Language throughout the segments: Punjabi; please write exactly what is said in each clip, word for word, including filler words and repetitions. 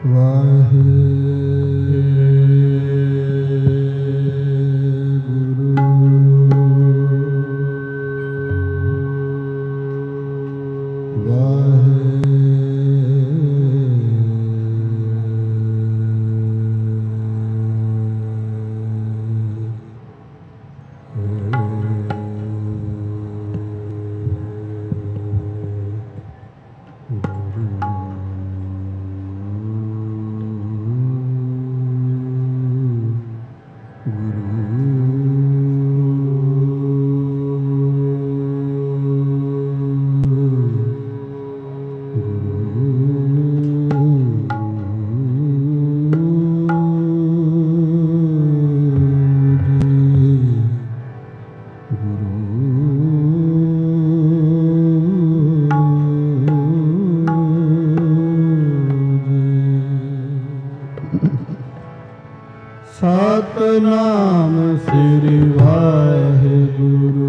ਸਤਿਨਾਮ ਸ੍ਰੀ ਵਾਹਿਗੁਰੂ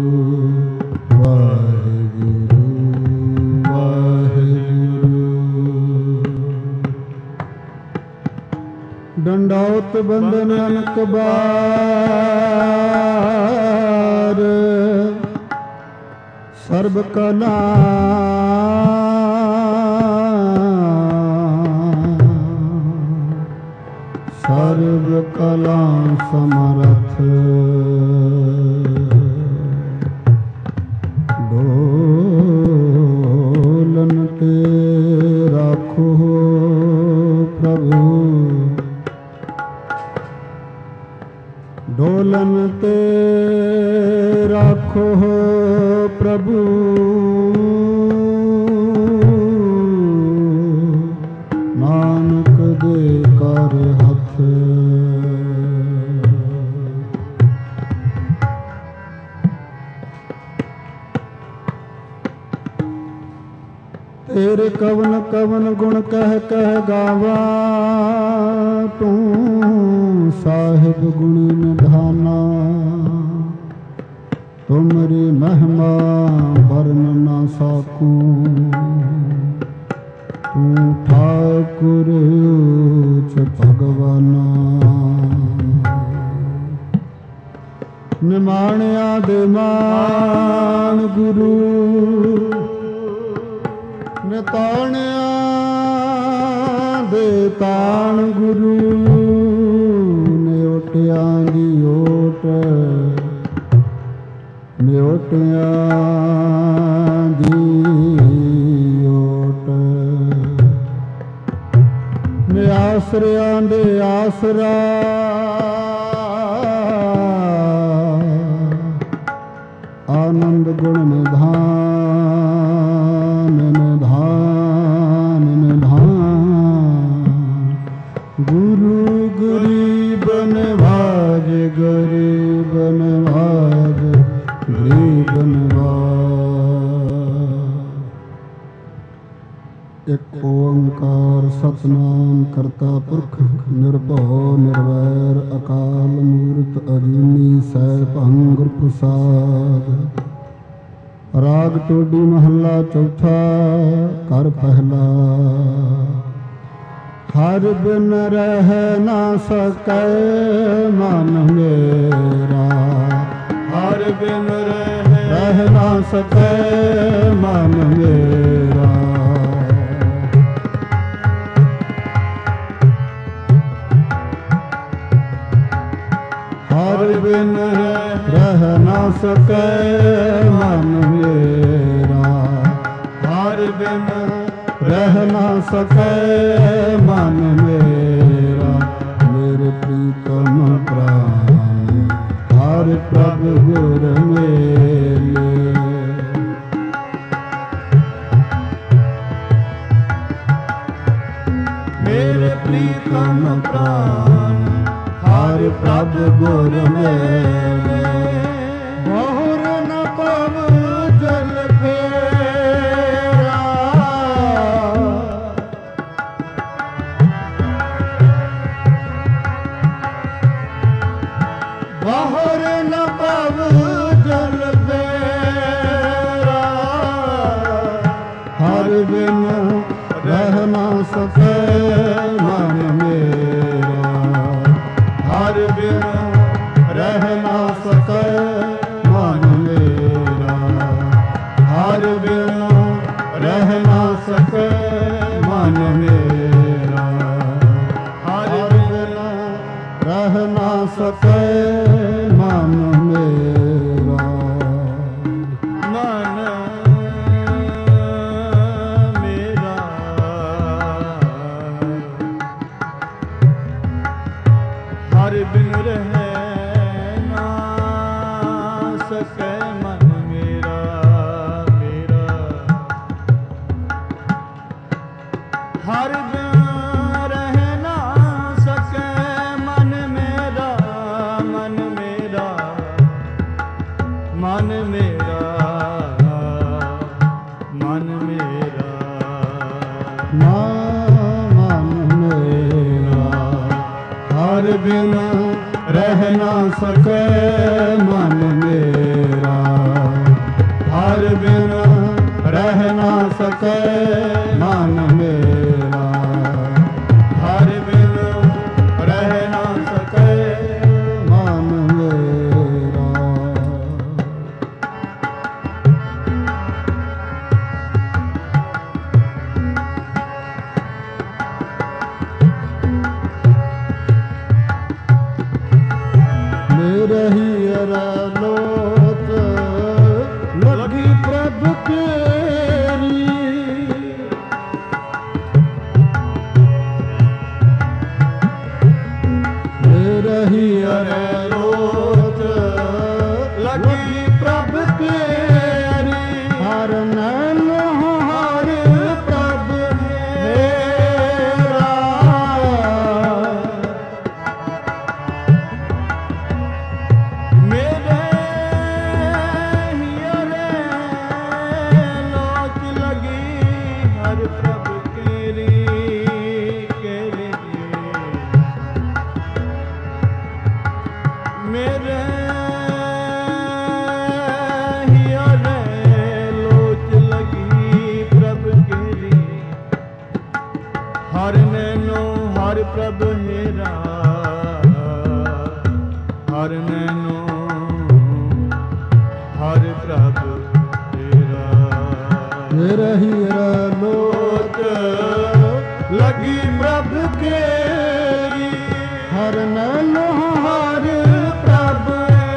ਵਾਹਿਗੁਰੂ ਵਾਹਿਗੁਰੂ। ਡੰਡੌਤ ਬੰਦਨ ਅਨਕ ਬਾਰ ਸਰਬ ਕਲਾ ਸਰਬ ਕਲਾ ਸਮਰਥ ਡੋਲਨ ਤੇ ਰਾਖੋ ਪ੍ਰਭੂ ਡੋਲਨ ਤੇ ਰਾਖੋ ਪ੍ਰਭੂ ਨਾਨਕ ਦੇ ਕਰ ਹੱਥ। ਤੇਰੇ ਕਵਨ ਕਵਨ ਗੁਣ ਕਹਿ ਕਹਿ ਗਾਵਾ ਤੂੰ ਸਾਹਿਬ ਗੁਣੀ ਨਿਧਾਨਾ। ਤੁਮਰੀ ਮਹਿਮਾ ਵਰਨ ਨਾ ਸਾਕੂ ਤੂੰ ਠਾਕੁਰ ਉਚ ਭਗਵਾਨਾ। ਨਿਮਾਣਿਆ ਦੇ ਮਾਣ ਗੁਰੂ ਨਿਤਾਣਿਆ ਦੇ ਤਾਣ ਗੁਰੂ। ਨਿਓਟਿਆਂ ਦੀ ਓਟ ਨਿਓਟਿਆਂ ਦੀ ਓਟ। ਨਿਆਸਰਿਆਂ ਦੇ ਆਸਰਾ ਆਨੰਦ ਗੁਣ ਨਿਧਾਨ ਨਿਧਾਨ ਨਿਧਾਨ। ਗੁਰੂ ਗਰੀਬ ਨਿਵਾਜ ਗਰੀਬ ਨਿਵਾਜ ਗਰੀਬ ਨਿਵਾਜ। ਇੱਕ ਓੰਕਾਰ ਸਤਿਨਾਮ ਕਰਤਾ ਪੁਰਖ ਨਿਰਭਉ ਨਿਰਵੈਰ ਅਕਾਲ ਮੂਰਤ ਅਜੂਨੀ ਸੈਭੰ ਗੁਰ ਪ੍ਰਸਾਦ। ਰਾਗ ਟੋਡੀ ਮਹੱਲਾ ਚੌਥਾ ਘਰ ਪਹਿਲਾ। ਹਰ ਬਿਨ ਰਹਿ ਨਾ ਸਕੈ ਮਨ ਮੇਰਾ ਹਰ ਬਿਨ ਰਹਿ ਨਾ ਸਕੈ ਮਨ ਮੇਰਾ। ਹਰ ਬਿਨ ਰਹਿ ਨਾ ਸਕੈ ਮਨ ਮੇਰਾ ਹਰ ਬਿਨ ਰਹਿ ਨਾ ਸਕੈ ਮਨ ਮੇਰਾ। ਮੇਰੇ ਪ੍ਰੀਤਮ ਪ੍ਰਾਨ ਹਰ ਪ੍ਰਭ ਗੁਰ ਮੇਲੇ। ਮੇਰੇ ਪ੍ਰੀਤਮ ਪ੍ਰਾਨ ਹਰ ਪ੍ਰਭ ਗੁਰ ਮੇਲੇ। ਬਹੁਰ ਨ ਪਵ ਜਲ ਫੇਰਾ ਬਹੁਰ ਨ ਪਵ ਜਲ ਫੇਰਾ। ਹਰ ਬਿਨ ਰਹਿ ਨਾ ਸਕੈ ਮਨ मन मेरा। हर बिना रह ना सके मन मेरा। मन मेरा हर बिन रह ना सके मन मेरा। मेरा हर बिन रह ना सके मन मेरा। मन मेरा मन मेरा मन मेरा मन मेरा हर बिना रह ना सके मन मेरा। हर बिना रह ना सके मन मेरा। हर बिना रह ना सके मन मेरा। मेरे ही अरालोत लगी प्रभु केरी। मेरे ही अरालोत लगी प्रभु केरी। हर नैनो हर प्रभु मेरा। मेरे हियरे लोच लगी हर प्रभु केरी केरी। मेरे हियरे लोच लगी प्रभु केरी। हर नैनो हर प्रभु हेरा। हर नैनो हर प्रभु तेरा। मेरा ही लोच लगी प्रभु केरी। हर नैनो हर प्रभु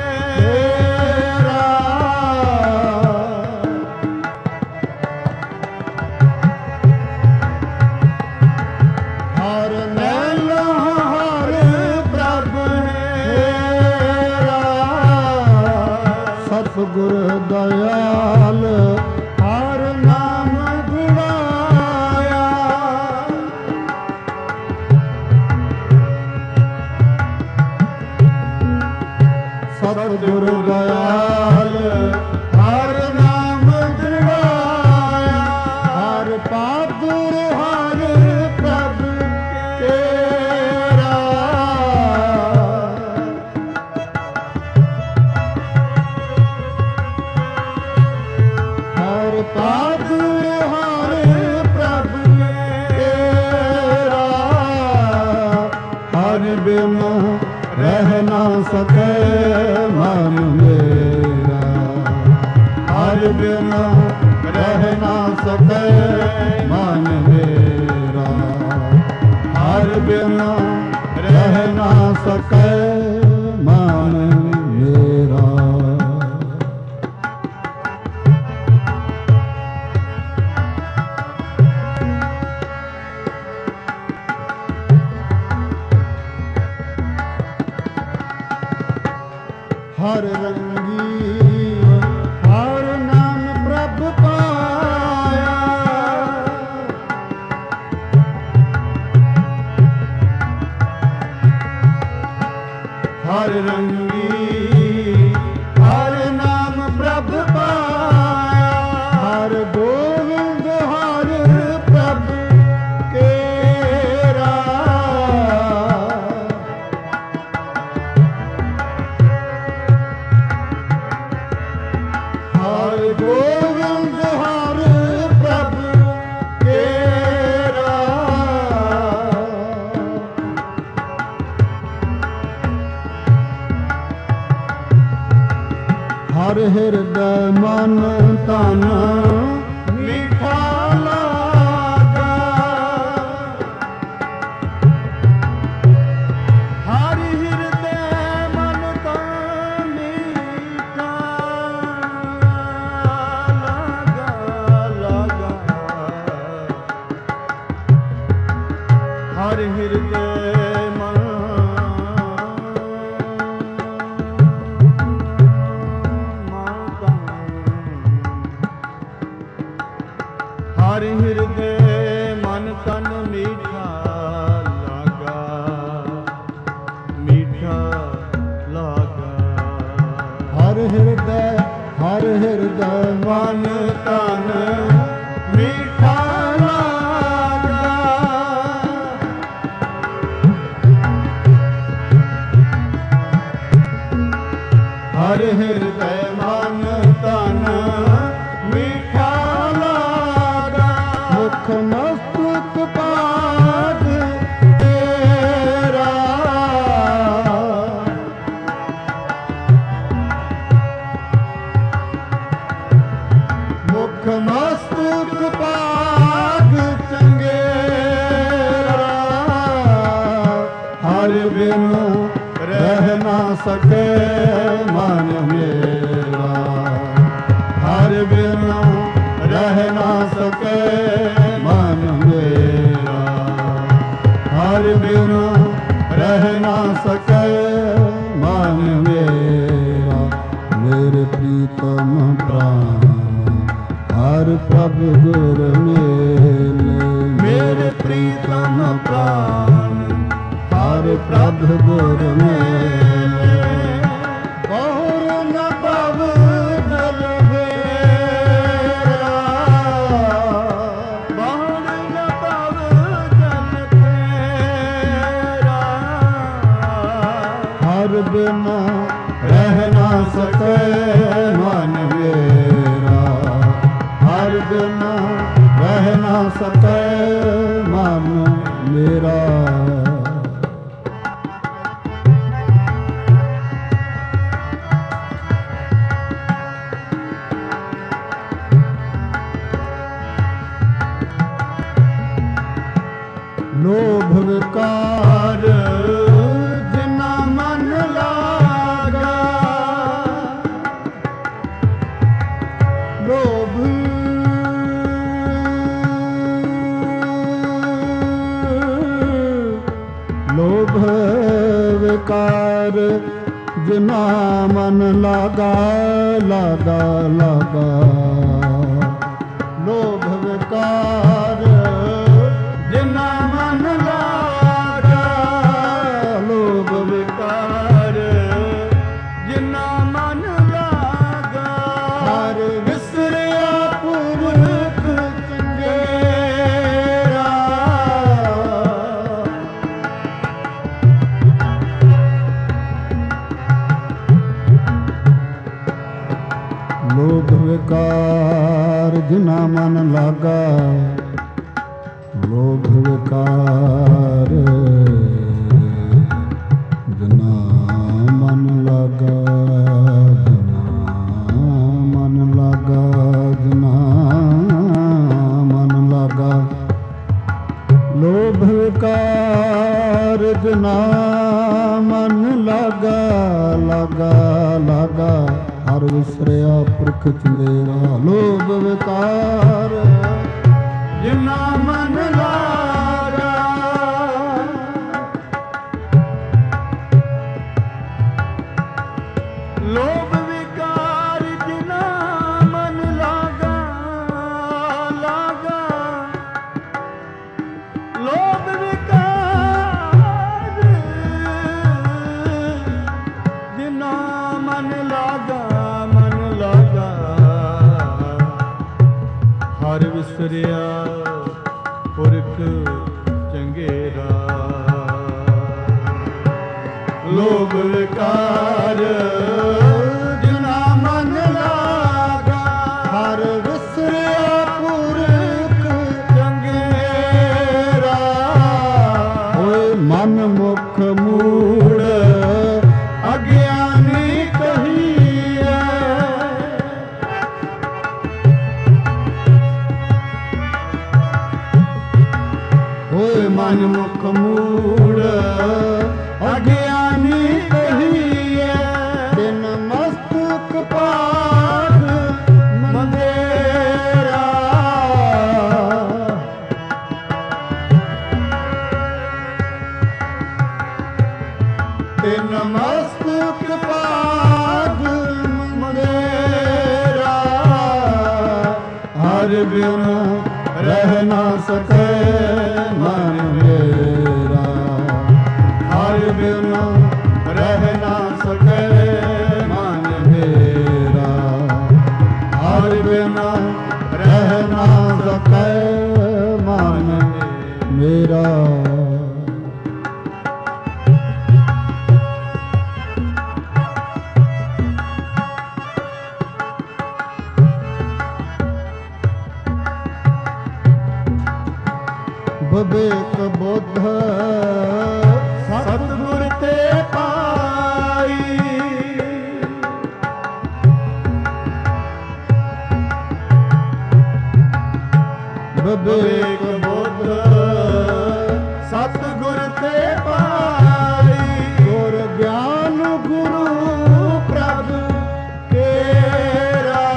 तेरा। हर नैनो हर प्रभु हेरा। सतगुर दयाल हर नाम गुणाया। सतगुर दयाल हर नाम गुणाया। हर पादुर हर प्रभु तेरा। हर पादुर हर प्रभु तेरा। हर बिन रह ना सके मन मेरा। हर बिन रह ना सके मन मेरा। हर बिन रह ना सके मन मेरा। हर रंगी हर नाम प्रभु पाया। हर रंगी हर नाम प्रभु पाया। हर गोविंद हर प्रभु केरा। हर गोविंद हर प्रभु केरा। हर हृदय मन तन मीठा लागा। ਹਰ ਹਿਰਦੇ ਮਨ ਹਰ ਹਿਰਦੇ ਮਨ ਤਨ ਮੀਠਾ ਲਾਗਾ, ਮੀਠਾ ਲਾਗਾ। ਹਰ ਹਿਰਦੇ ਹਰ ਹਿਰਦੇ ਮਨ ਤਨ ਮੀਠਾ ਲਾਗਾ। ਹਰ ਹਿਰਦੇ ਮਨ ਤਨ ਮੀਠਾ ਲਾਗਾ। ਮੁਖ ਮਸਤਕ ਪਾਦ ਤੇਰਾ, ਮੁਖ ਮਸਤਕ ਪਾਗ ਚੰਗੇਰਾ। ਹਰ ਬਿਨ ਰਹਿ ਨਾ ਸਕੇ ਮਨ ਮੇਰਾ, ਹਰ ਬਿਨ ਰਹਿ ਨਾ ਸਕੇ ਮਨ ਮੇਰਾ, ਹਰ ਬਿਨ ਰਹਿ ਨਾ ਸਕੇ ਮਨ ਮੇਰਾ। ਮੇਰੇ ਪ੍ਰੀਤਮ ਪ੍ਰਾਨ ਹਰ ਪ੍ਰਭ ਗੁਰ ਮੇਲੇ, ਮੇਰੇ ਪ੍ਰੀਤਮ ਪ੍ਰਾਨ ਹਰ ਪ੍ਰਭ ਗੁਰ ਮੇਲੇ। ਬਹੁਰ ਨ ਭਵ ਜਲ ਫੇਰਾ, ਬਹੁਰ ਨ ਭਵ ਜਲ ਫੇਰਾ। ਹਰ ਬਿਨ ਰਹਿ ਨਾ ਸਕੇ ਮਨ ਮੇਰਾ, ਹਰ ਬਿਨ ਰਹਿ ਨਾ ਸਕੇ ਮਨ ਮੇਰਾ। ਲੋਭ ਵਿਕਾਰ ਜਿਨਾ ਮਨ ਲਾਗਾ, ਲੋਭ ਲੋਭ ਵਿਕਾਰ ਜਿਨਾ ਮਨ ਲਾਗਾ, ਲਾਗਾ ਲਾਗਾ। ਲੋਭ ਵਿਕਾਰ ਜਿਨਾ ਮਨ ਲਾਗਾ, ਲੋਭ ਵਿਕਾਰ ਜਿਨਾ ਮਨ ਲਾਗਾ। ਹਰ ਵਿਸਰਿਆ ਪੁਰਖ ਚੰਗੇਰਾ, ਲੋਭ ਵਿਕਾਰ ਜਿਨਾ ਮਨ ਲਾਗਾ, ਲੋਭ ਵਿਕਾਰ ਜਿਨਾ ਮਨ ਲਾਗਾ, ਜਿਨਾ ਮਨ ਲਾਗਾ, ਜਿਨਾ ਮਨ ਲਾਗਾ। ਲੋਭ ਵਿਕਾਰ ਜਿਨਾ ਮਨ ਲਾਗਾ, ਲਾਗਾ ਲਾਗਾ। ਹਰ ਵਿਸਰਿਆ ਪੁਰਖ ਚੰਗੇਰਾ, ਲੋਭ ਵਿਕਾਰ ਜਿਨਾ ਮਨ ਲਾਗਾ। ਲੋਭ ਵਿਕਾਰ ਜਿਨਾ ਮਨ ਲਾਗਾ, ਲਾਗਾ। ਲੋਭ ਵਿਕਾਰ ਜਿਨਾ ਮਨ ਲਾਗਾ, ਮਨ ਲਾਗਾ। ਹਰ ਵਿਸਰਿਆ ਪੁਰਖ ਚੰਗੇਰਾ, ਲੋਭ ਵਿਕਾਰ ਜਿਨਾ ਮਨ ਲਾਗਾ। ਹਰ ਵਿਸਰਿਆ ਪੁਰਖ ਚੰਗੇਰਾ, ਹੋਏ ਮਨ ਮੁਖ ਮੂੜ ਅਗਿਆਨੀ ਕਹੀਐ। ਹੋਏ ਮਨ ਮੁਖ ਮੂੜ ਅਗਿਆਨੀ ਕਹੀਐ। ਬਿਨ ਮਸਤਕ ਪਾਗ ਮੰਦੇਰਾ, ਤਿਨ ਮਸਤਕ ਪਾਗ ਮੰਗੇਰਾ, ਹਰ ਬਿਨ ਰਹਿ ਨਾ ਸਕੈ ਮਨ ਮੇਰਾ, ਹਰ ਬਿਨ ਰਹਿ ਨਾ ਸਕੈ ਮਨ ਮੇਰਾ, ਹਰ ਬਿਨ ਰਹਿ ਨਾ ਸਕੈ ਮਨ ਮੇਰਾ। ਵਿਵੇਕ ਬੁੱਧ ਸਤਿਗੁਰ ਤੇ ਪਾਈ, ਵਿਵੇਕ ਬੁੱਧ ਸਤਿਗੁਰ ਤੇ ਪਾਈ, ਗੁਰ ਗਿਆਨ ਗੁਰੂ ਪ੍ਰਭ ਕੇਰਾ,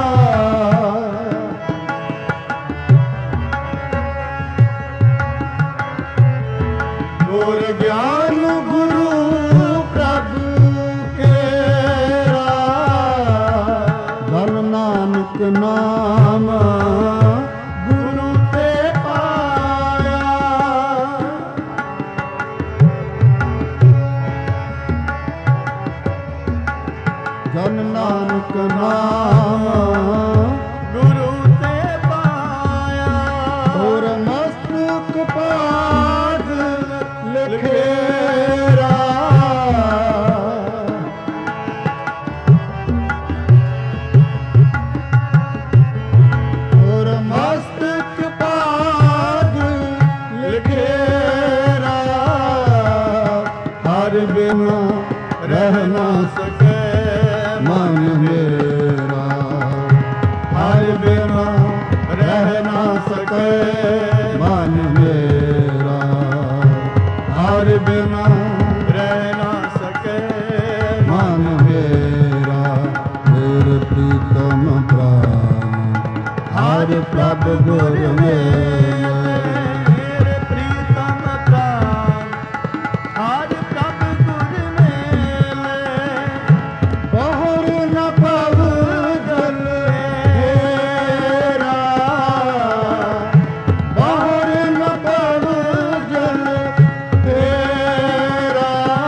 ਗੁਰ ਗਿਆਨ ਗੁਰੂ ਪ੍ਰਭ ਕੇਰਾ, ਧਨ ਨਾਨਕ ਨਾਮ ਗੁਰੂ ਤੇ ਪਾਇਆ, ਧਨ ਨਾਨਕ ਨਾਮ ਗੁਰੂ ਤੇ ਪਾਇਆ, ਹੋਰ ਮਸਤਕ ਪਾਗ ਲਿਖੇਰਾ, ਹੋਰ ਮਸਤਕ ਪਾਗ ਲਿਖੇਰਾ, ਹਰ ਬਿਨ ਰਹਿ ਨਾ ਸਕੈ ਮਨ ਮੇਰਾ, ਹਰ ਬਿਨ ਰਹਿ ਨਾ ਸਕੈ ਮਨ ਮੇਰਾ, ਹਰ ਬਿਨ ਰਹਿ ਨਾ ਸਕੈ ਮਨ ਮੇਰਾ, ਮੇਰੇ ਪ੍ਰੀਤਮ ਪ੍ਰਾਨ ਹਰ ਪ੍ਰਭ ਗੁਰ ਮੇਰੇ, ਮੇਰੇ ਪ੍ਰੀਤਮ ਪ੍ਰਾਨ ਹਰ ਪ੍ਰਭ ਗੁਰ ਮੇਰੇ, ਬਹੁਰ ਨ ਪਵ ਜਲ ਹੇਰਾ, ਬਹੁਰ ਨ ਪਵ ਜਲ ਹੇਰਾ,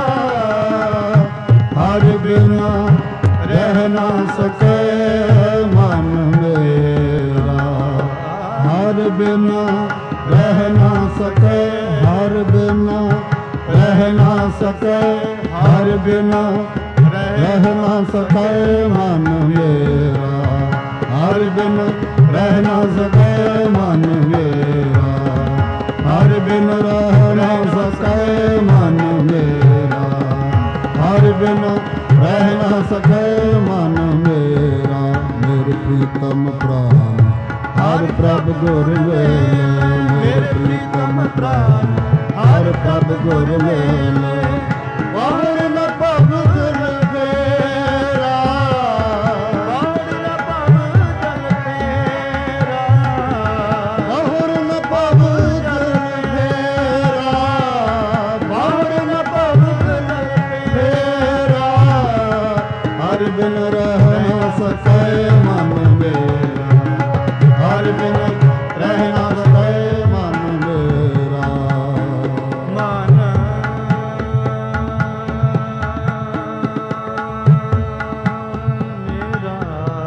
ਹਰ ਬਿਨ ਰਹਿ ਨਾ ਸਕੈ ਮਨ ਮੇਰਾ, ਹਰ ਬਿਨ ਰਹਿ ਨਾ ਸਕੈ, ਹਰ ਬਿਨ ਰਹਿ ਨਾ ਸਕੈ, ਹਰ ਬਿਨ ਰਹਿ ਨਾ ਸਕੈ ਮਨ ਮੇਰਾ, ਹਰ ਬਿਨ ਰਹਿ ਨਾ ਸਕੈ ਮਨ ਮੇਰਾ, ਹਰ ਬਿਨ ਰਹਿ ਨਾ ਸਕੈ ਮਨ ਮੇਰਾ, ਹਰ ਬਿਨ ਰਹਿ ਨਾ ਸਕੈ ਮਨ ਮੇਰਾ, ਮੇਰੇ ਪ੍ਰੀਤਮ ਪ੍ਰਾਨ ਹਰ ਪ੍ਰਭ ਗੁਰ ਮੇਰੇ, ਮੇਰੇ ਪ੍ਰੀਤਮ ਪ੍ਰਾਨ ਹਰ ਪ੍ਰਭ ਗੁਰ ਮੇਰੇ, ਬਹੁਰ ਨ ਪਵ ਜਲ ਹੇਰਾ, ਬਹੁਰ ਨ ਪਵ ਜਲ ਹੇਰਾ, ਬਹੁਰ ਨ ਪਵ ਜਲ ਹੇਰਾ, ਬਹੁਰ ਨ ਪਵ ਜਲ ਹੇਰਾ, ਹਰ ਬਿਨ ਰਹਿ ਨਾ ਸਕੈ ਮਨ ਮੇਰਾ, ਹਰ ਬਿਨ ਰਹਿ ਨਾ ਸਕੈ ਮਨ ਮੇਰਾ, ਮਨ ਮੇਰਾ,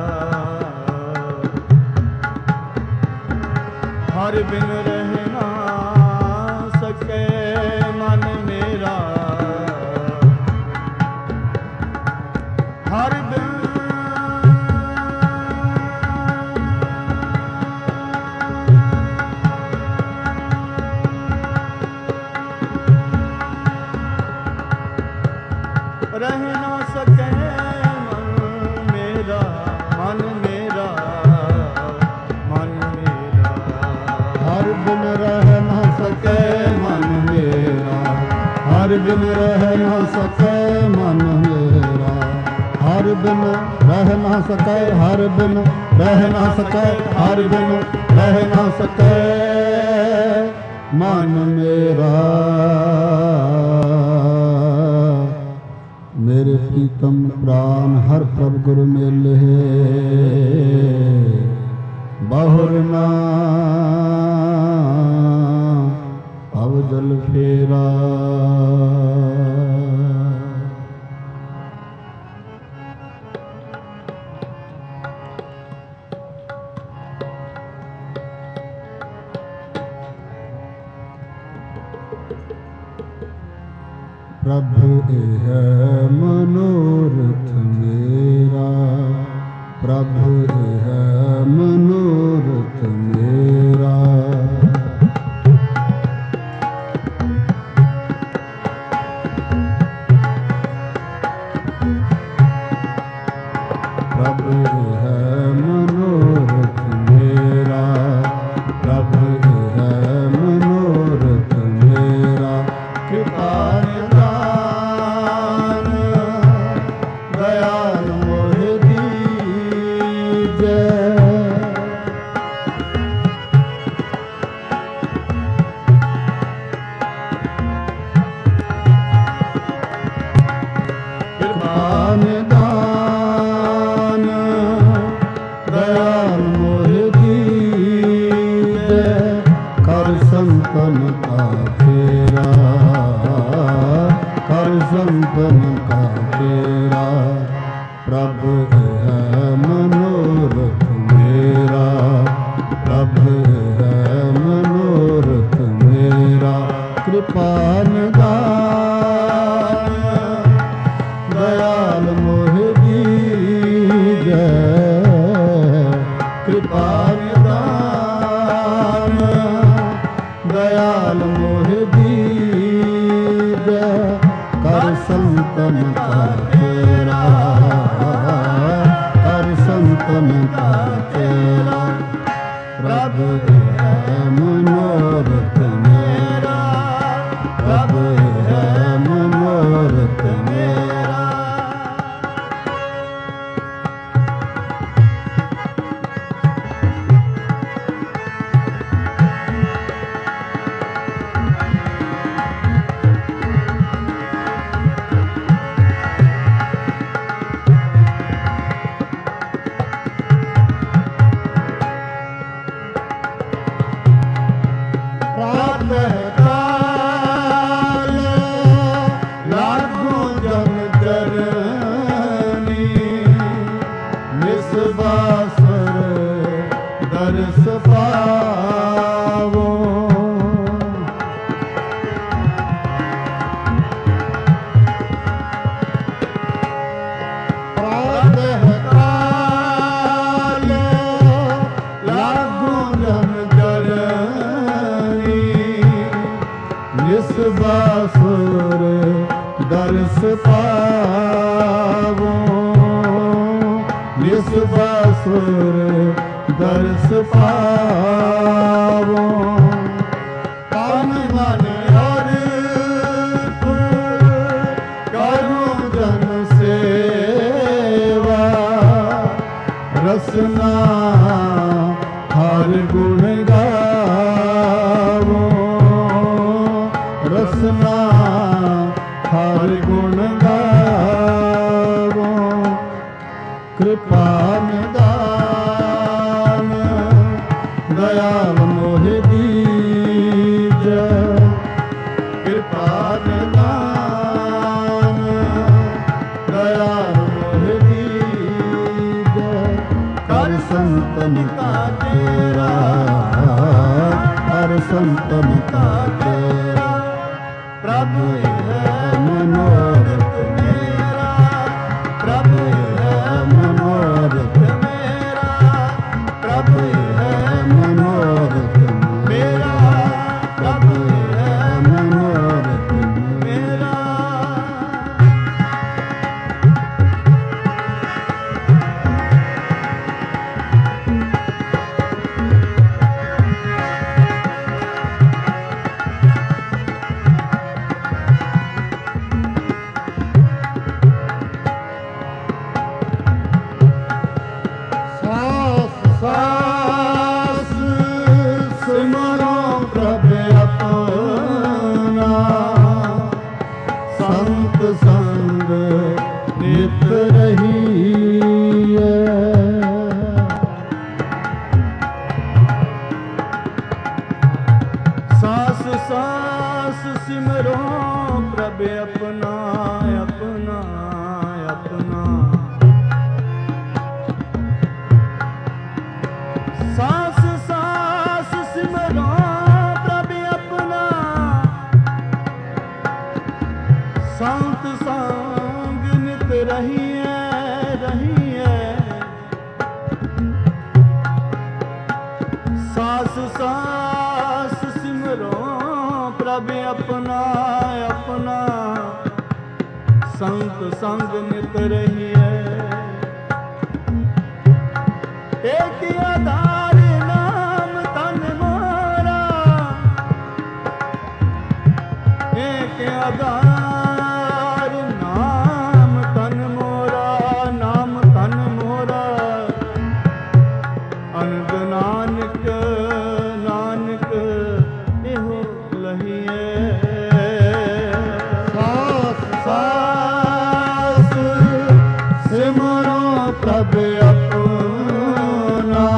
ਹਰ ਬਿਨ ਰਹਿ ਨਾ ਸਕੈ ਮਨ ਮੇਰਾ, ਹਰ ਬਿਨ ਰਹਿ ਨਾ ਸਕੈ ਮਨ ਮੇਰਾ, ਮਨ ਮੇਰਾ, ਮਨ ਮੇਰਾ, ਹਰ ਬਿਨ ਰਹਿ ਨਾ ਸਕੈ ਮਨ ਮੇਰਾ, ਹਰ ਬਿਨ ਰਹਿ ਨਾ ਸਕੈ ਮਨ ਮੇਰਾ, ਹਰ ਬਿਨ ਰਹਿ ਨਾ ਸਕੈ, ਹਰ ਬਿਨ ਰਹਿ ਨਾ ਸਕੈ, ਹਰ ਬਿਨ ਰਹਿ ਨਾ ਸਕੈ ਮਨ ਮੇਰਾ। प्रीतम प्राण हर प्रभ गुरु मेले बहुर नाम अवजल फेरा। प्रभु यह मनोरथ मेरा, प्रभु यह मनोरथ मेरा। प्रभु यह मनोरथ मेरा, प्रभु यह मनोरथ मेरा। कृपा संतन का तेरा। प्रभु है मनोरथ मेरा, प्रभु है मनोरथ मेरा। कृपा निदान दयाल मोहि दीजै, कृपा निदान दयाल मोहि दीजै। कर संतन का तेरा, कर संतन का तेरा। प्रभु है मनोरथ मेरा, प्रभु है मनोरथ मेरा। बासुर दर्श पावो, निस बासुर दर्श पावो। तन मन और करूं जन सेवा, रसना हर गुण गावो, रसना हर गुण गावो। कृपा निदान दयाल मोहि दीजै, कृपा निदान दयाल मोहि दीजै। कर संतन का तेरा, कर संतन का तेरा। ਸਾਸ ਸਿਮਰੋ ਪ੍ਰਭ ਆਪਣਾ ਆਪਣਾ ਆਪਣਾ। ਸਾਸ ਸਾਸ ਸਿਮਰੋ ਪ੍ਰਭ ਆਪਣਾ, ਸੰਤ ਸੰਗ ਨਿਤ ਰਹੀਐ ਰਹੀਐ। ਸਾਸ ਸਾਸ ਸਿਮਰੋ ਪ੍ਰਭ ਆਪਣਾ ਆਪਣਾ, ਸੰਤ ਸੰਗ ਨਿਤ ਰਹੀਐ। ਏਕ ਆਧਾਰ ਨਾਮ ਤਨ ਮੋਰਾ, ਏਕ ਆਧਾਰ ਨਾਮ ਤਨ ਮੋਰਾ, ਨਾਮ ਤਨ ਮੋਰਾ। ਅਨੰਦ ਨਾਨਕ ਨਾਨਕ ਇਹੋ ਲਹੀਐ। ਸਾਸ ਸਾਸ ਸਿਮਰੋ ਪ੍ਰਭ ਆਪਣਾ,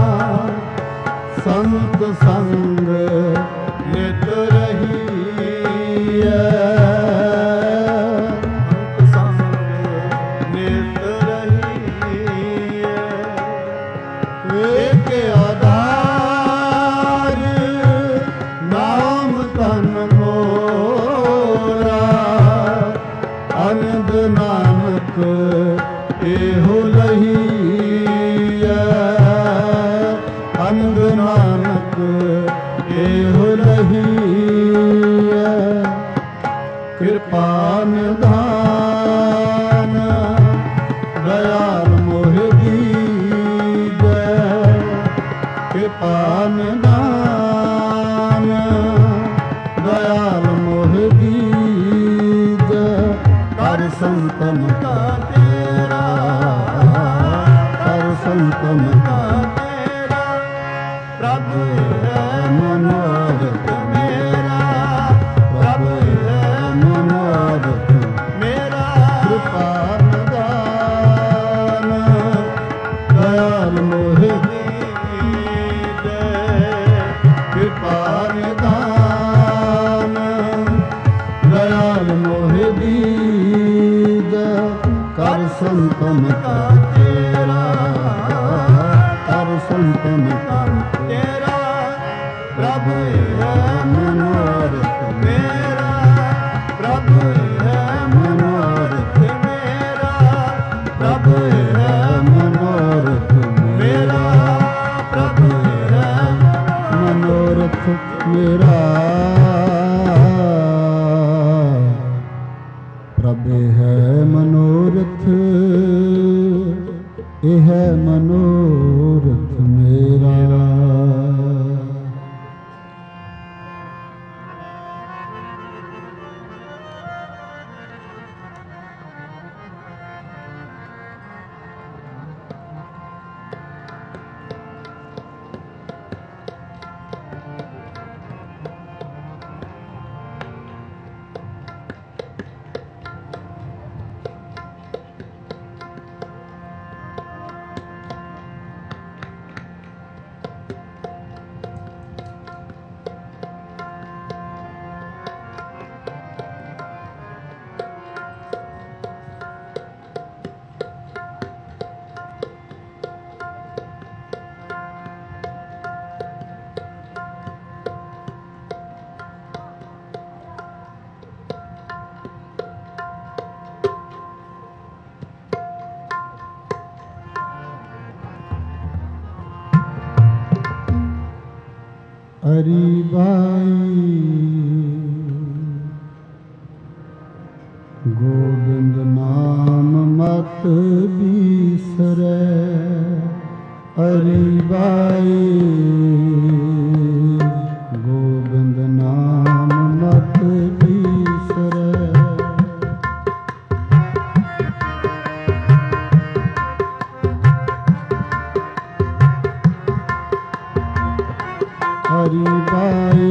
ਸੰਤ ਸੰਗ ਨਿਤ ਰਹੀਐ। ਸੰਤ ਸੰਗ ਨਿਤ ਰਹੀਐ। ਏਕ ਆਧਾਰ ਨਾਮ ਤਨ ਮੋਰਾ, ਅਨੰਦ ਨਾਨਕ ਇਹੋ ਲਹੀਐ। ਅਨੰਦ ਨਾਨਕ ਇਹੋ ਲਹੀਐ। ਕਿਰਪਾ ਨਿਧਾਨ ਦਇਆਲ ਮੋਹਿ ਦੀਜੈ। ਕਿਰਪਾ ਨਿਧਾਨ ਦਇਆਲ ਮੋਹਿ ਦੀਜੈ। ਕਰ ਸੰਤਨ ਕਾ ਤੇਰਾ, ਕਰ ਸੰਤਨ ਕਾ ਤੇਰਾ। ਪ੍ਰਭ ਹੈ ਮਨੋਰਥ ਮੇਰਾ, ਪ੍ਰਭ ਹੈ ਮਨੋਰਥ ਮੇਰਾ। ਕਿਰਪਾ ਨਿਧਾਨ ਦਇਆਲ ਮੋਹਿ ਦੀਜੈ। ਕਿਰਪਾ ਨਿਧਾਨ ਦਇਆਲ ਮੋਹਿ ਦੀਜੈ। ਕਰ ਸੰਤਨ ਕਾ ਤੇਰਾ, ਕਰ ਸੰਤਨ ਕਾ ਤੇਰਾ। ਪ੍ਰਭ ਹੈ ਮਨੋਰਥ ਮੇਰਾ, ਪ੍ਰਭ ਹੈ ਮਨੋਰਥ ਮੇਰਾ। ਪ੍ਰਭ ਹੈ ਮਨੋਰਥ ਮੇਰਾ, ਪ੍ਰਭ ਹੈ ਮਨੋਰਥ ਮੇਰਾ। ਪ੍ਰਭ ਹੈ ਮਨੋਰਥ, ਇਹ ਹੈ ਮਨੋਰਥ ਮੇਰਾ। ਹਰੀ ਬਾਈ ਗੋਬਿੰਦ ਨਾਮ ਮਤ ਬੀਸਰੈ। ਹਰੀ ਬਾਈ ਗੋਬਿੰਦ ਨਾਮ ਮਤ ਬੀਸਰੈ। ਹਰੀ ਬਾਈ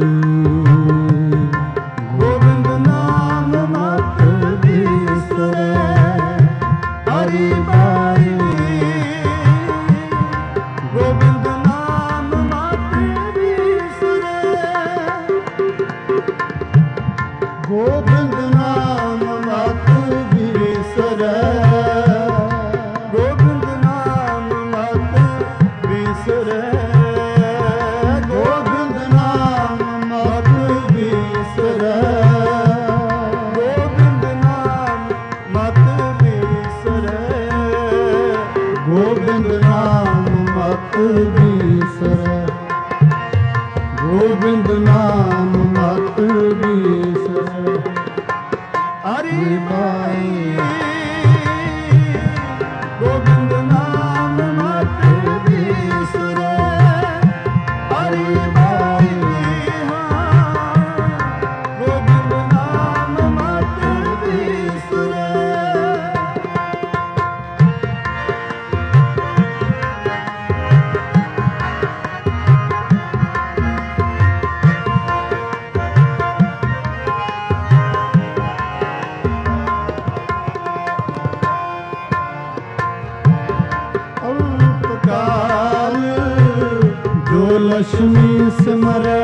ਗੋਬਿੰਦ ਨਾਮ ਮਤ ਬੀਸਰੈ। ਹਰੀ ਬਾਈ ਗੋਬਿੰਦ ਗੋਬਿੰਦ ਨਾਮ ਮਤ ਵਿਸਰੈ, ਗੋਬਿੰਦ ਨਾਮ ਮਤ ਵਿਸਰੈ, ਗੋਬਿੰਦ ਨਾਮ ਮਤ ਵਿਸਰੈ, ਗੋਬਿੰਦ ਨਾਮ ਮਤ ਵਿਸਰੈ, ਗੋਬਿੰਦ ਨਾਮ ਮਤ ਵਿਸਰੈ, ਗੋਬਿੰਦ ਨਾਮ ਮਤ ਵਿਸਰੈ। ਹਰਿ ਭਾਈ ਗੋਬਿੰਦ ਨਾਮ ਮਤ ਵਿਸਰੈ, ਹਰਿ ਭਾਈ ਹਾਂ ਗੋਬਿੰਦ ਨਾਮ ਮਤ ਵਿਸਰੈ। ਲక్ష్ਮੀ ਸਿਮਰੈ,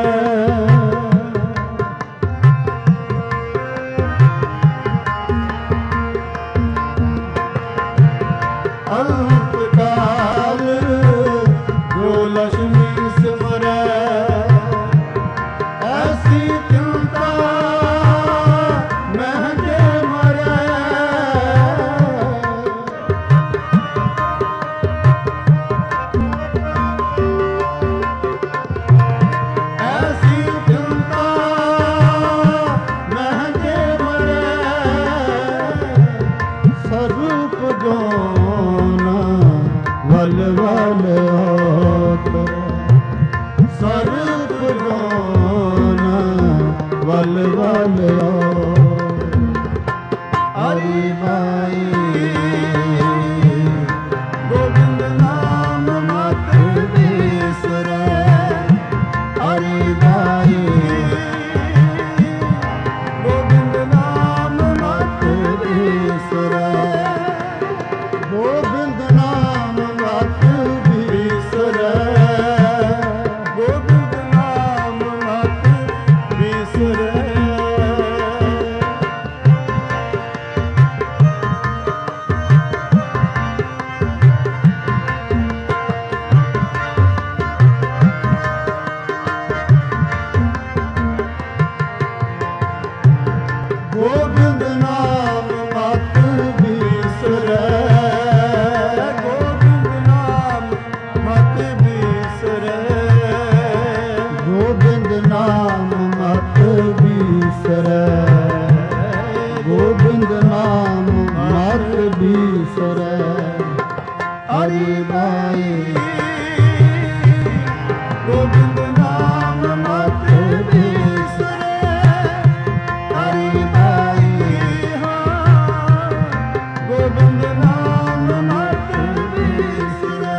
ਅਲਪ ਕਾਲ ਜੋ ਲక్ష్ਮੀ ਸਿਮਰੈ, ਐਸੀ ਚਿੰਤਾ ਮਹਿ ਮਰੈ, ਵਲ ਵਲ ਹੋਤ ਸਰਬ ਗੋਨ ਵਲ ਵਲ ਹੋਤ। ਹਰਿ ਭਾਈ ਗੋਬਿੰਦ ਨਾਮ ਮਤ ਵਿਸਰੈ, ਹਰਿ ਭਾਈ ਗੋਬਿੰਦ ਨਾਮ ਮਤ ਵਿਸਰੈ, ਗੋਬਿੰਦ ਨਾਮ ਮਤ ਵਿਸਰੈ, ਗੋਬਿੰਦ ਨਾਮ ਮਤ ਵਿਸਰੈ। ਗੋਬਿੰਦ ਨਾਮ ਮਤ ਵਿਸਰੈ, ਗੋਬਿੰਦ ਨਾਮ ਮਤ ਵਿਸਰੈ, ਗੋਬਿੰਦ ਨਾਮ ਮਤ ਵਿਸਰੈ, ਗੋਬਿੰਦ ਨਾਮ ਮਤ ਵਿਸਰੈ। ਹਰਿ ਭਾਈ ਗੋਬਿੰਦ ਨਾਮ ਮਤ ਵਿਸਰੈ, ਹਰਿ ਭਾਈ ਹਾਂ ਗੋਬਿੰਦ ਨਾਮ ਮਤ ਵਿਸਰੈ।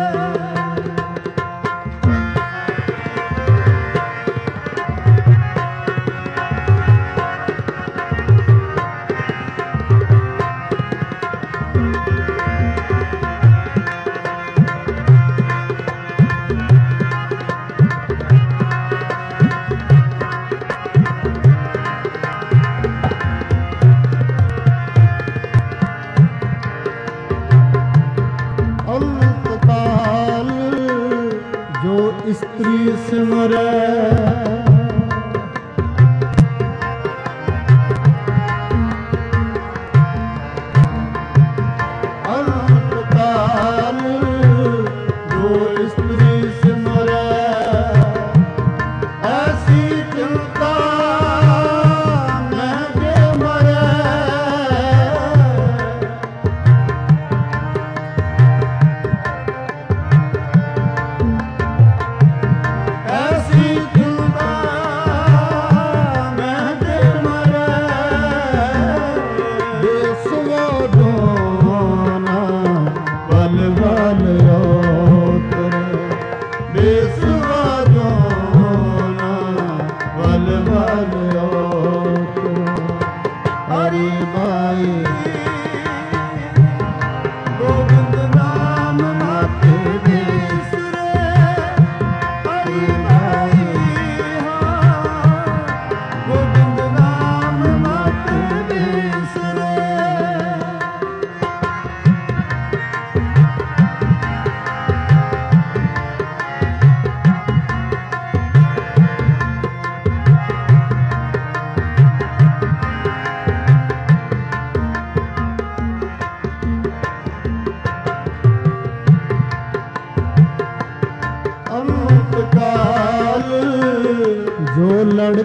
ਇਸਤਰੀ ਸਿਮਰੈ, ਅਨੰਤ ਕਾਲ ਜੋ ਇਸਤਰੀ ਸਿਮਰੈ, ਐਸੀ ਚਿੰਤਾ ਮਹਿ ਮਰੈ, ਐਸੀ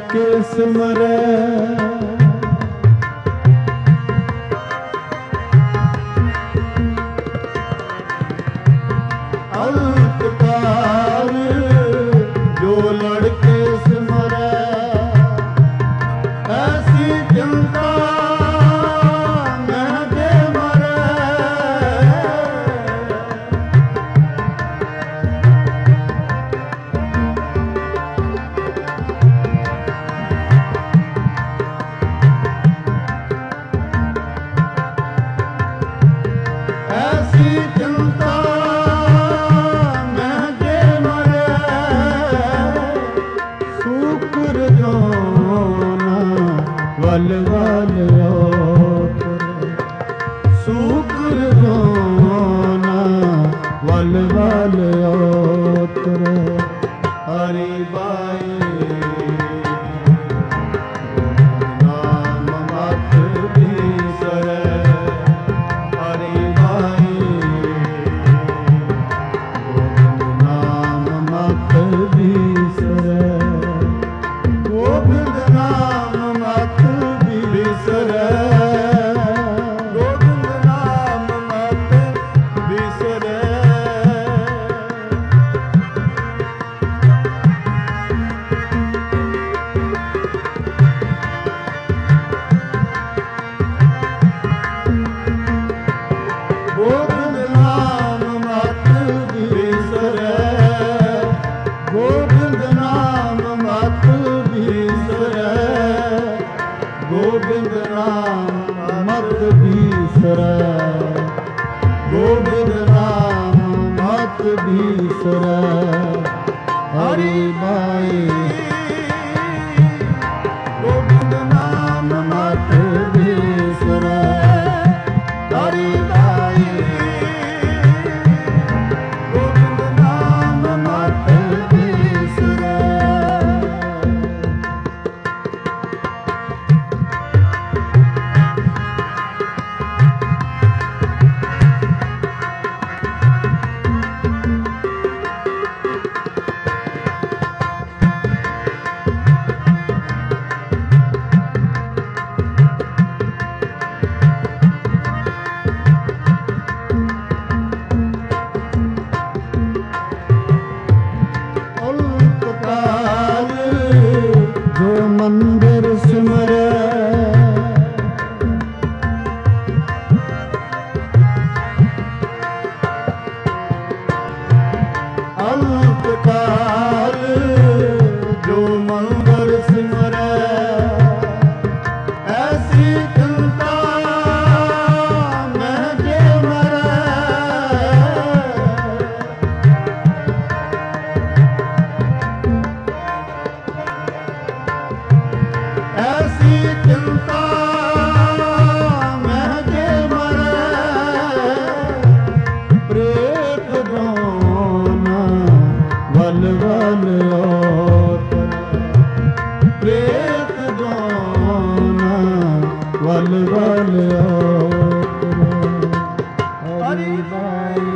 ਕੇ ਸਿਮਰੈ ਅੰਤ ਕਾਲ ਜੋ ਲੜ ਕੇ ਸਿਮਰੈ ਐਸੀ ਚਿੰਤਾ ਮਹਿ ਦੇ ਮਰੈ ਐਸੀ ਚਿੰਤਾ ਮਹਿ ਦੇ ਮਰੈ ਸ਼ੁਕਰ ਜੋਨਾ ਵਲ ਵਲ ਓਤਰੈ ਸ਼ੁਕਰ ਜੋਨਾ ਵਲ ਵਲ ਓਤਰੈ ਹਰੀ ਬਾਈ ਨਾਮ ਮਤ ਬਿਸਰੈ ਹਰੀ ਬਾਈ ਨਾਮ ਮਤ ਬਿਸਰੈ ਗੋਬਿੰਦ ਨਾਮ ਮਤ ਬਿਸਰੈ ਗੋਬਿੰਦ ਨਾਮ ਮਤ ਬਿਸਰੈ ਗੋਬਿੰਦ ਨਾਮ ਮਤ ਬਿਸਰੈ ਗੋਬਿੰਦ ਨਾਮ ਮਤ ਬਿਸਰੈ ਗੋਬਿੰਦ ਨਾਮ ਮਤ ਬਿਸਰੈ ਗੋਬਿੰਦ ਨਾਮ ਮਤ ਬਿਸਰੈ ਹਰੀ ਬਾਈ ਗੋਬਿੰਦ ਨਾਮ ਮਤ ਬਿਸਰੈ ਹਰੀ ਬਾਈ ਗੋਬਿੰਦ ਨਾਮ ਮਤ ਬਿਸਰੈ ਅੰਤ ਕਾਲ ਜੋ ਮੰਦਿਰ ਸਿਮਰੈ ਅੰਤ ਕਾਲ ਜੋ ਮੰਦਰ ਸਿਮਰੈ ਐਸੀ ਚਿੰਤਾ ਮਹਿ ਦੇ ਮਰੈ ਐਸੀ ਚਿੰਤਾ ਮਹਿ ਦੇ ਮਰੈ ਪ੍ਰੇਤ ਜੋਨਾ ਵਲ ਵਲ ਓਤਰੈ ਪ੍ਰੇਤ ਜੋਨਾ ਵਲ ਵਲ ਓਤਰੈ ਹਰੀ ਬਾਈ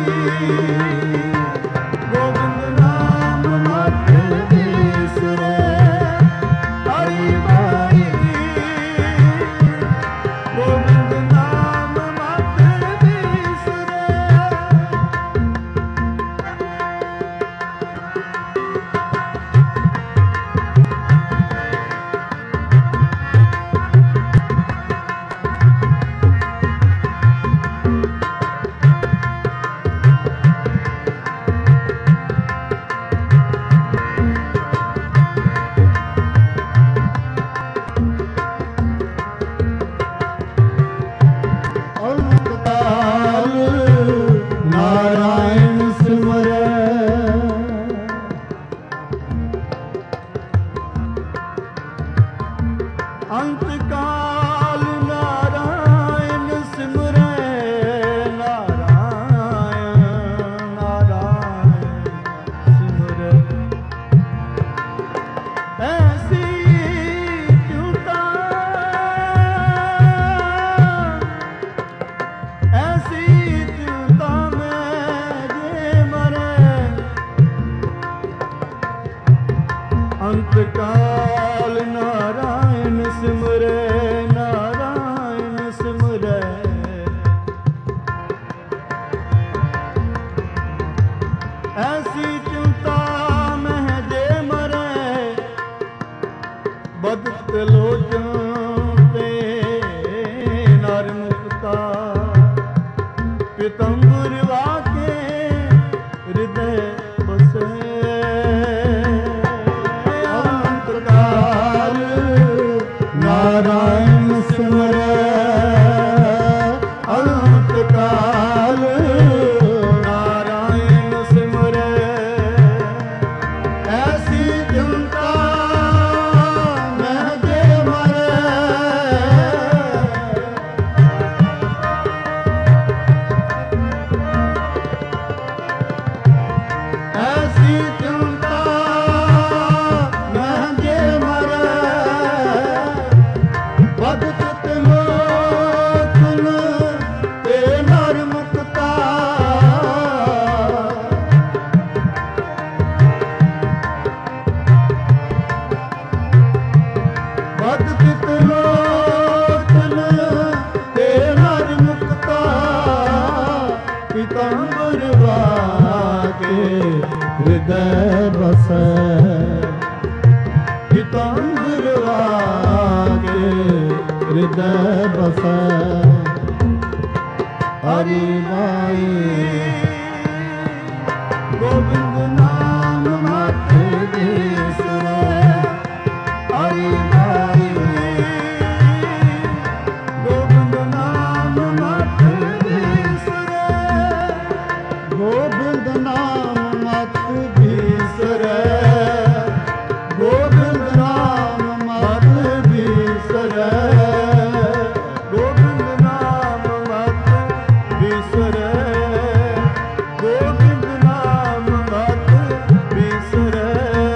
ਗੋਬਿੰਦ ਨਾਮ ਮਤ ਬਿਸਰੈ ਹਰੀ ਬਾਈ ਗੋਬਿੰਦ ਨਾਮ ਮਤ ਬਿਸਰੈ ਅੰਤ ਕਾਲ ਨਾਰਾਇਣ ਸਿਮਰੈ ਅੰਤ ਕਾਲ ਨਾਰਾਇਣ ਸਿਮਰੈ ਨਾਰਾਇਣ ਨਾਰਾਇਣ ਸਿਮਰੈ ਐਸੀ ਚਿੰਤਾ ਐਸੀ ਚਿੰਤਾ ਮੈਂ ਜੇ ਮਰੈ ਅੰਤ ਕਾਲ ਸਿਮਰੈ ਨਾਰਾਇਣ ਸਿਮਰੈ ਐਸੀ ਚਿੰਤਾ ਮਹਿ ਜੇ ਮਰੈ ਬਦਤ ਲੋਚਨ ਤੇ ਨਰ ਮੁਕਤਾ ਪਿਤੰਬਰ ਵਾਕੇ ਹਿਰਦੈ ਬਸੈ ਅੰਤ ਕਾਲ ਨਾਰਾਇਣ ਸਿਮਰੈ ਅੰਤ ਕਾਲ ਨਾਰਾਇਣ ਸਿਮਰੈ ਐਸੀ ਚਿੰਤਾ ਮਹਿ ਜੇ ਮਰੈ ਐਸੀ ਚਿੰਤਾ ਮਹਿ ਜੇ ਮਰੈ ਬਦਤ ਲੋਚਨ ਤੇ ਨਰ ਮੁਕਤਾ ਬਦਤ ਲੋਚਨ ਤੇ ਨਰ ਮੁਕਤਾ ਪਿਤੰਬਰ ਵਾਕੇ ਹਿਰਦੈ ਬਸੈ ਪਿਤੰਬਰ ਵਾਕੇ ਹਿਰਦੈ ਬਸੈ ਹਰਿ ਮਾਈ ਗੋਬਿੰਦ ਨਾਮ ਮਤ ਬਿਸਰੈ ਹਰਿ ਮਾਈ ਗੋਬਿੰਦ ਨਾਮ ਮਤ ਬਿਸਰੈ ਗੋਬਿੰਦ ਨਾਮ ਮਤ ਬਿਸਰੈ ਗੋਬਿੰਦ ਨਾਮ ਮਤ ਬਿਸਰੈ ਗੋਬਿੰਦ ਨਾਮ ਮਤ ਬਿਸਰੈ ਗੋਬਿੰਦ ਨਾਮ ਮਤ ਬਿਸਰੈ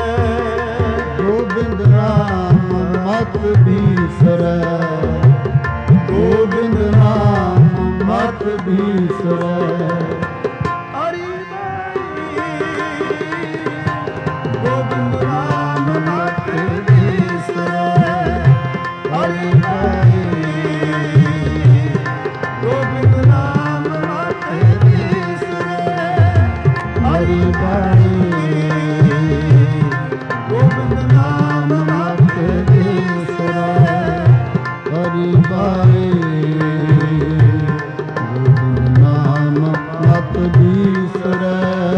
ਗੋਬਿੰਦ ਨਾਮ ਮਤ ਬਿਸਰੈ ਗੋਬਿੰਦ ਨਾਮ ਮਤ ਬਿਸਰੈ ਹਰਿ ਗੋਬਿੰਦ ਨਾਮ ਮਤ ਬਿਸਰੈ ਹਰਿ ਗੋਬਿੰਦ ਨਾਮ ਮਤ ਬਿਸਰੈ ਹਰਿ ਗੋਬਿੰਦ ਨਾਮ ਮਤ ਬਿਸਰੈ ਹਰਿ ਗੋਬਿੰਦ ਨਾਮ ਮਤ ਬਿਸਰੈ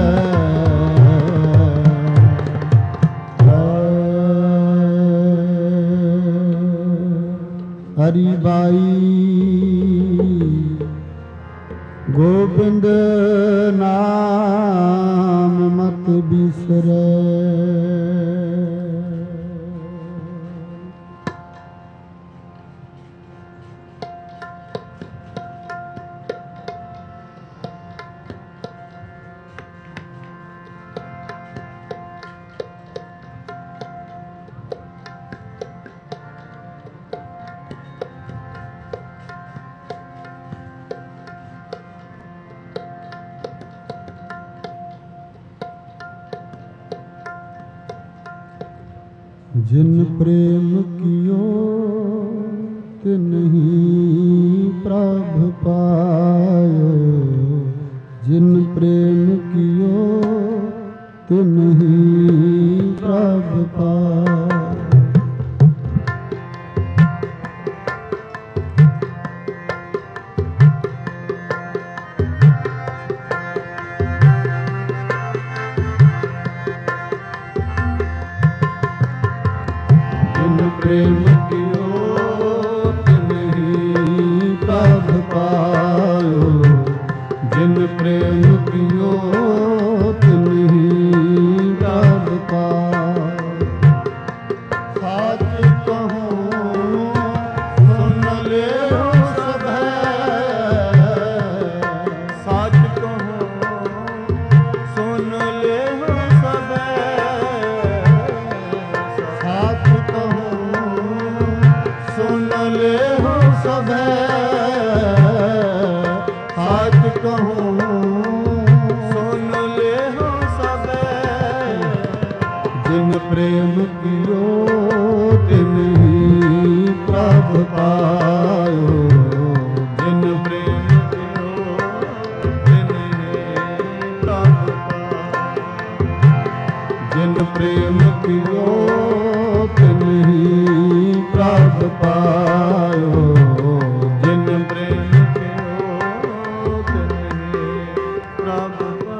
ਹਰਿ ਬਾਈ ਗੋਬਿੰਦ ਨਾਮ ਮਤ ਬਿਸਰੈ जिन प्रेम कियो तिन्हीं प्रभ पायो जिन प्रेम कियो तिन्हीं प्रभ पायो प्रेम की प्रभ पायो। जिन प्रेम कियो तिन ही प्रभ पायो। जिन प्रेम कियो तिन ही प्रभ पायो। जिन प्रेम कियो तिन ही प्रभ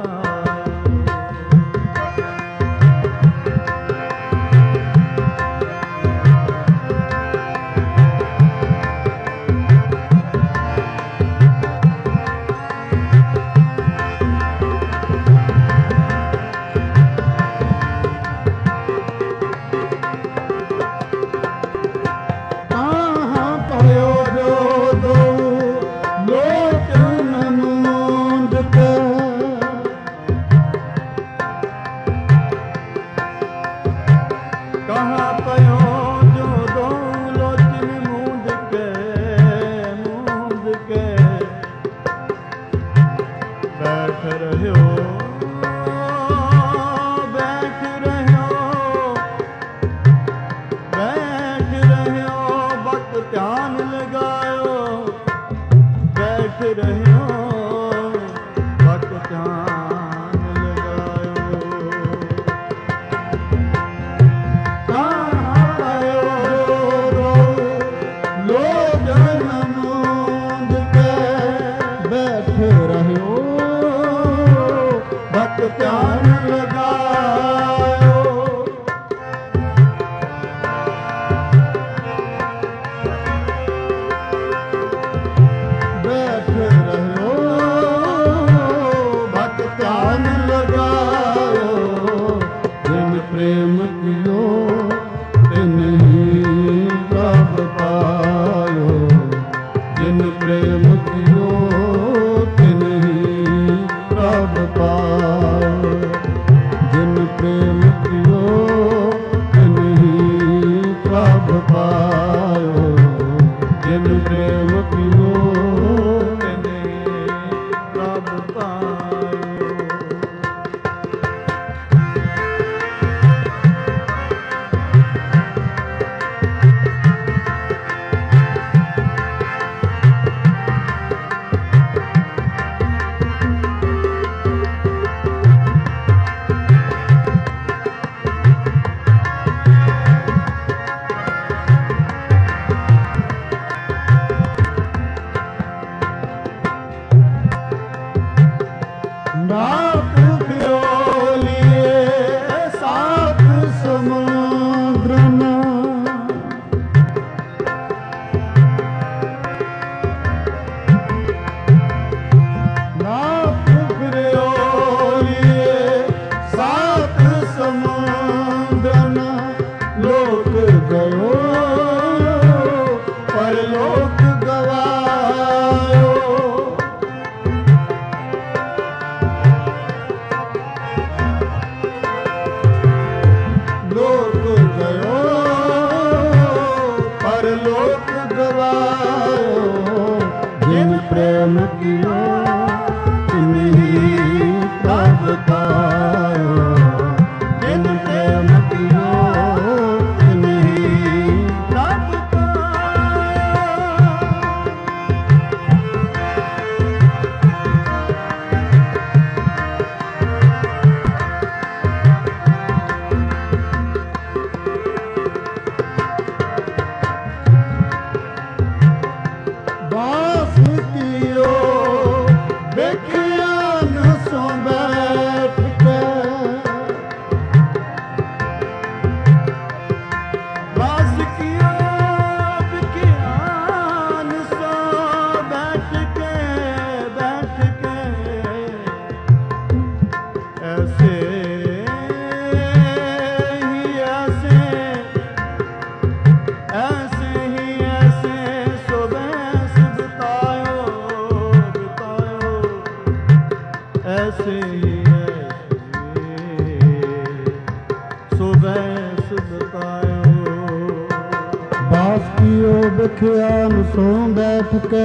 बिख्यान सो बैठ के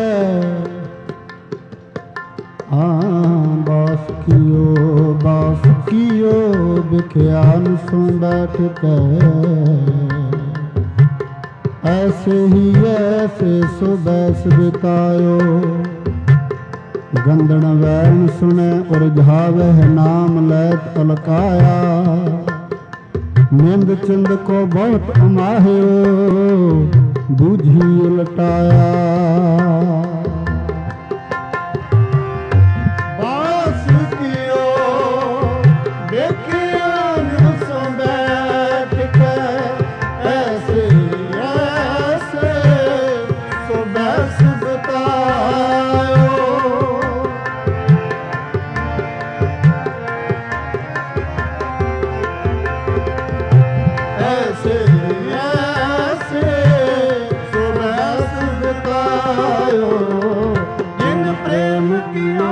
हाँ बास कियो बास कियो बिख्यान सो बैठ के ऐसे ही ऐसे सो बैस बितायो। गंदन वैन सुने उरझावह नाम लैत पलकाया। निंद चिंद को बहुत अमाहियो बूझी उलटाया। बास कियो देखियो सो बैठ के ऐसे ऐसे सो बैस बितायो। ऐसे ऐसे सो बैस बितायो। जिन प्रेम कियो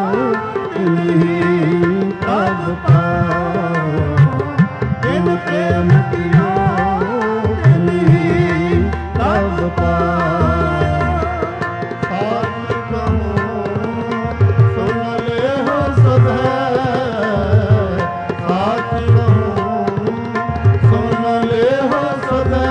तिन्हीं प्रभ पायो। जिन प्रेम कियो तिन्हीं प्रभ पायो। साथ कहूं सुन ले हो सदै। साथ कहूं सुन ले हो सदै।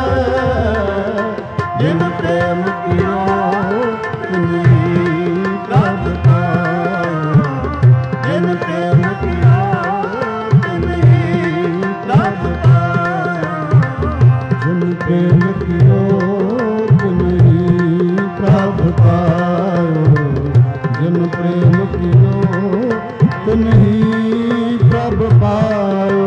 जिन प्रेम कियो तिन्हीं प्रभ पायो। जिन प्रेम कियो तिन्हीं प्रभ पायो। जिन प्रेम कियो तिन्हीं प्रभ पायो। जिन प्रेम कियो तिन्हीं प्रभ पायो।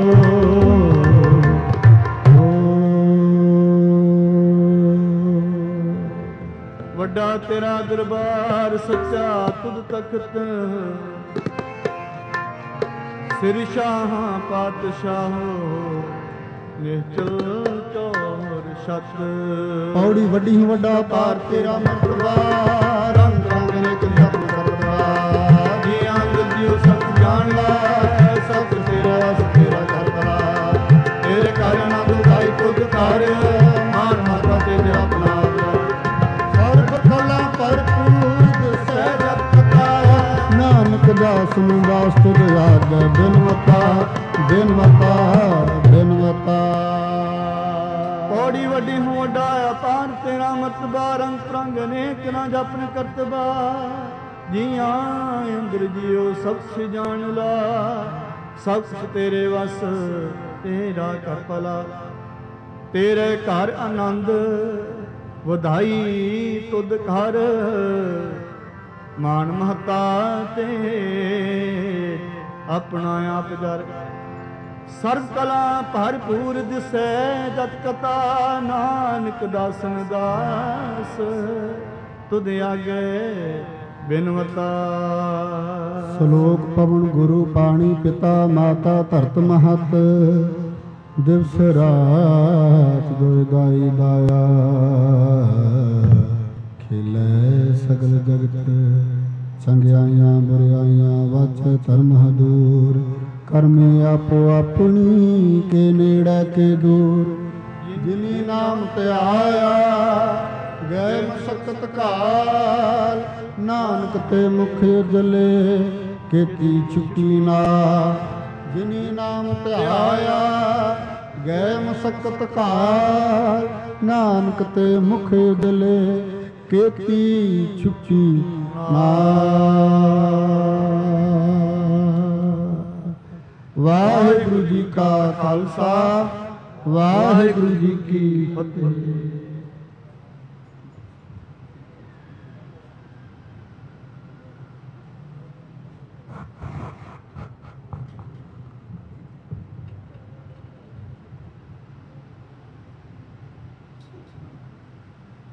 ਵੱਡਾ ਤੇਰਾ ਦਰਬਾਰ ਸੱਚਾ ਤੁਧ ਤਖਤ। ਸਿਰ ਸ਼ਾਹਾਂ ਪਾਤਸ਼ਾਹੋ ਨਿਹਚਲ ਚੋਰ ਛਤ। ਪੌੜੀ ਵੱਡੀ ਵੱਡਾ ਪਾਰ ਤੇਰਾ ਮਰਤਬਾ। ਰੰਗ ਰੰਗ ਨੇ ਕੰਦਪ ਕਰਦਾ। ਜੀ ਅੰਗ ਜਿਉ ਸਭ ਜਾਣਦਾ ਸਭ ਤੇਰਾ ਵਸ ਤੇਰਾ ਕਰਦਾ। ਤੇਰੇ ਘਰ ਨਾ ਦੁਖਾਈ ਤੁਧ ਘਰ ਮਾਨ ਮਾਤਾ ਤੇ ਆਪਣਾ। ਸਰਬ ਕਲਾ ਭਰਪੂਰ ਸਹਿਜਤ ਕਥਾ। ਨਾਨਕ ਦਾਸ ਨੂੰ ਵਾਸਤੁ ਯਾਦ ਬਿਨਵਤਾ ਬਿਨਵਤਾ ਬਿਨਵਤਾ। ਪੌੜੀ ਵੱਡੀ ਹੂੰ ਵੱਡਾ ਅਪਾਰ ਤੇਰਾ ਮਰਤਬਾ। ਰੰਗ ਪ੍ਰੰਗ ਅਨੇਕ ਨਾ ਜਪਨ ਕਰਤਬਾ। ਜੀਆਂ ਅੰਦਰ ਜਿਉ ਸਭ ਕੁਛ ਜਾਣ ਲਾ। ਸਭ ਕੁਛ ਤੇਰੇ ਵਸ ਤੇਰਾ ਕਰ ਭਲਾ। ਤੇਰੇ ਘਰ ਆਨੰਦ ਵਧਾਈ ਤੁਧ ਘਰ। ਮਾਨ ਮਹਤਾ ਤੇ ਆਪਣਾ ਆਪ ਜਰ। ਸਰਬ ਕਲਾ ਭਰਪੂਰ ਦਿਸੈ ਜਤ ਕਥਾ। ਨਾਨਕ ਦਾਸਨ ਦਾਸ ਤੁਧ ਆਗੇ ਬਿਨਵਤਾ। ਸ਼ਲੋਕ ਪਵਨ ਗੁਰੂ ਪਾਣੀ ਪਿਤਾ ਮਾਤਾ ਧਰਤ ਮਹਤ। ਦਿਵਸ ਰਾਤ ਦੁਇ ਦਾਈ ਦਾਇਆ। ਖਿਲੇ ਸਗਲ ਜਗਤ ਚੰਗਿਆਈਆਂ ਬੁਰਿਆਈਆਂ ਵਚ ਧਰਮ ਹਦੂਰ। ਕਰਮੀ ਆਪੋ ਆਪਣੀ ਕੇ ਨੇੜੇ ਕੇ ਦੂਰ। ਜਿਨੀ ਨਾਮ ਧਿਆਇਆ ਗਏ ਮਸਕਤ ਕਾਲ। ਨਾਨਕ ਤੇ ਮੁਖ ਉਜਲੇ ਕੀਤੀ ਛੁੱਟੀ ਨਾ। ਜਿਨੀ ਨਾਮ ਧਿਆਇਆ ਗਏ ਮਸਕਤ ਕਾਲ। ਨਾਨਕ ਤੇ ਮੁਖ ਉਜਲੇ ਕੀਤੀ ਛੁੱਟੀ ਨਾ। ਵਾਹਿਗੁਰੂ ਜੀ ਕਾ ਖਾਲਸਾ ਵਾਹਿਗੁਰੂ ਜੀ ਕੀ ਫਤਿਹ।